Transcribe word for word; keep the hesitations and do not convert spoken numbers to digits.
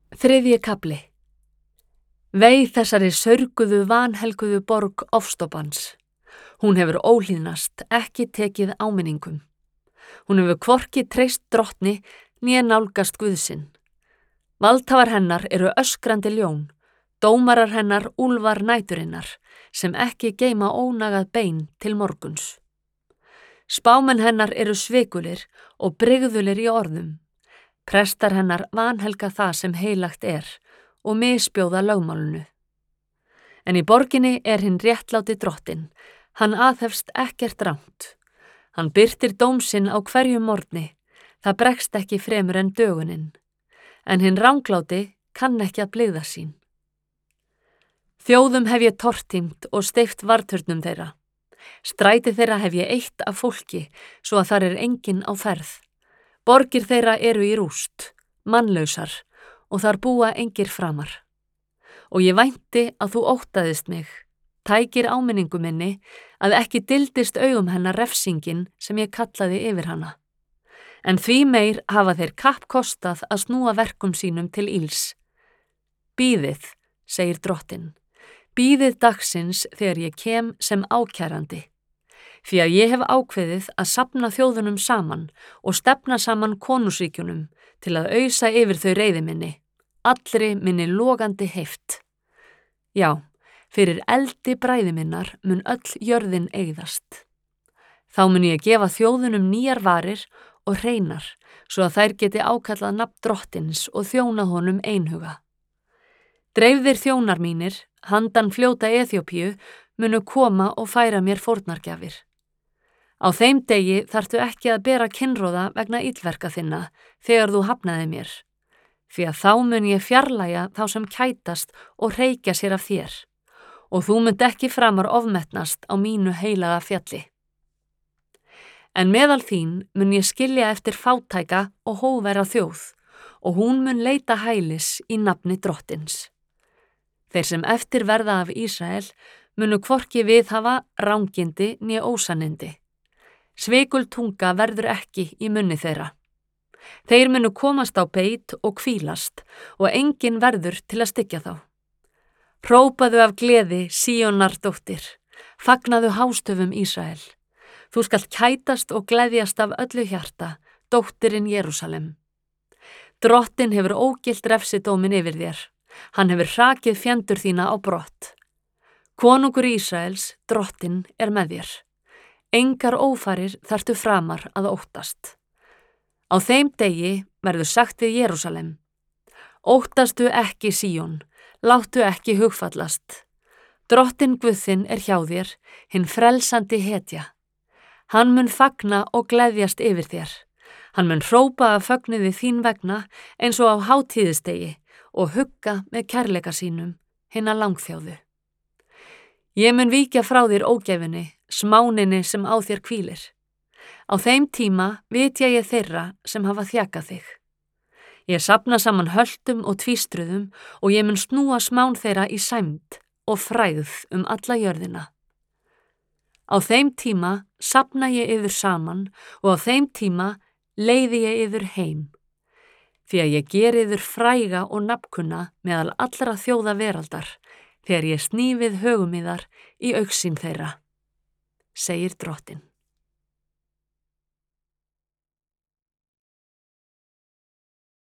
Þriðji kafli. Vei þessari saurguðu vanhelguðu borg ofstoppans. Hún hefur óhlýðnast, ekki tekið áminningum. Hún hefur hvorki treyst drottni né nálgast Guðsinn. Valdhafar hennar eru öskrandi ljón, dómarar hennar úlfar næturinnar, sem ekki geyma ónagað bein til morguns. Spámenn hennar eru svikulir og brigðulir í orðum. Prestar hennar vanhelga það sem heilagt er og misbjóða lögmálinu. En í borginni er hinn réttláti drottinn, hann aðhefst ekkert rangt. Hann birtir dóm sinn á hverjum morgni, það bregst ekki fremur en dögunin, en hinn rangláti kann ekki að blygða sín. Þjóðum hef ég tortímt og steypt varðturnum þeirra. Stræti þeirra hef ég eitt af fólki, svo að þar er enginn á ferð. Borgir þeirra eru í rúst, mannlausar, og þar búa engir framar. Og ég vænti að þú óttaðist mig, tækir áminningu minni, að ekki dildist augum hennar refsingin sem ég kallaði yfir hana. En því meir hafa þeir kappkostað að snúa verkum sínum til ills. Bíðið, segir drottinn, bíðið dagsins þegar ég kem sem ákærandi. Því að ég hef ákveðið að safna þjóðunum saman og stefna saman konungsríkjunum til að ausa yfir þau reiði minni, allri minni logandi heift. Já, fyrir eldi bræði minnar mun öll jörðin eyðast. Þá mun ég gefa þjóðunum nýjar varir og hreinar, svo að þær geti ákallað nafn drottins og þjónað honum einhuga. Dreifðir þjónar mínir, handan fljóta Eþíópíu, munu koma og færa mér fórnargjafir. Á þeim degi þarftu ekki að bera kynróða vegna illverka þinna þegar þú hafnaði mér, því að þá mun ég fjarlægja þá sem kætast og hreykja sér af þér, og þú munt ekki framar ofmetnast á mínu heilaga fjalli. En meðal þín mun ég skilja eftir fátæka og hógværa þjóð, og hún mun leita hælis í nafni drottins. Þeir sem eftir verða af Ísrael munu hvorki viðhafa rangindi né ósannindi. Sveikul tunga verður ekki í munni þeirra. Þeir munu komast á beit og hvílast og enginn verður til að styggja þá. Hrópaðu af gleði, Síonar dóttir, fagnaðu hástöfum Ísrael. Þú skalt kætast og gleðjast af öllu hjarta, dóttirinn Jerúsalem. Drottinn hefur ógilt refsidómin yfir þér, hann hefur hrakið fjendur þína á brott. Konungur Ísraels, drottinn, er með þér. Engar ófarir þarftu framar að óttast. Á þeim degi verður sagt við Jerúsalem: Óttastu ekki Síón, láttu ekki hugfallast. Drottinn Guð þinn er hjá þér, hinn frelsandi hetja. Hann mun fagna og gleðjast yfir þér. Hann mun hrópa af fögnuði þín vegna eins og á hátíðisdegi og hugga með kærleika sínum hinna langþjáðu. Ég mun víkja frá þér ógæfunni, smáninni sem á þér hvílir. Á þeim tíma vitja ég þeirra sem hafa þjakað þig. Ég safna saman höldum og tvístruðum og ég mun snúa smán þeirra í sæmd og frægð um alla jörðina. Á þeim tíma safna ég yður saman og á þeim tíma leiði ég yður heim. Því að ég geri yður fræga og nafnkunna meðal allra þjóða veraldar, þegar ég sný við högum yðar í augsýn þeirra, segir drottinn.